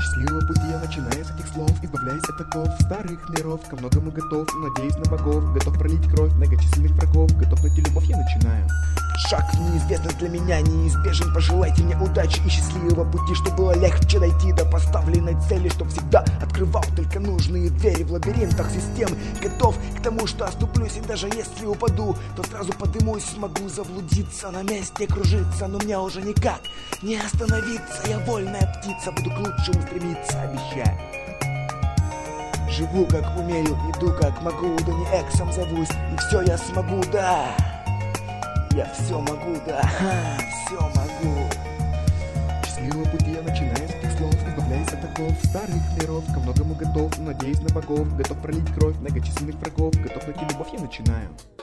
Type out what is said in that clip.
Счастливого пути я начинаю с этих слов, избавляясь от оков старых миров, ко многому готов, надеюсь на богов, готов пролить кровь многочисленных врагов, готов найти любовь, я начинаю. Шаг в неизвестность для меня неизбежен. Пожелайте мне удачи и счастливого пути, чтобы было легче дойти до поставленной цели, чтоб всегда открывал только нужные двери в лабиринтах системы. Готов к тому, что оступлюсь, и даже если упаду, то сразу подымусь, смогу заблудиться, на месте кружиться, но мне уже никак не остановиться. Я вольная птица, буду к лучшему стремиться, обещаю. Живу как умею, иду как могу, да не эксом зовусь, и все я смогу, да. Я все могу, да, все могу. Счастливого пути я начинаю с этих слов, избавляясь от оков старых миров, ко многому готов, надеюсь на богов, готов пролить кровь многочисленных врагов, готов найти любовь, я начинаю.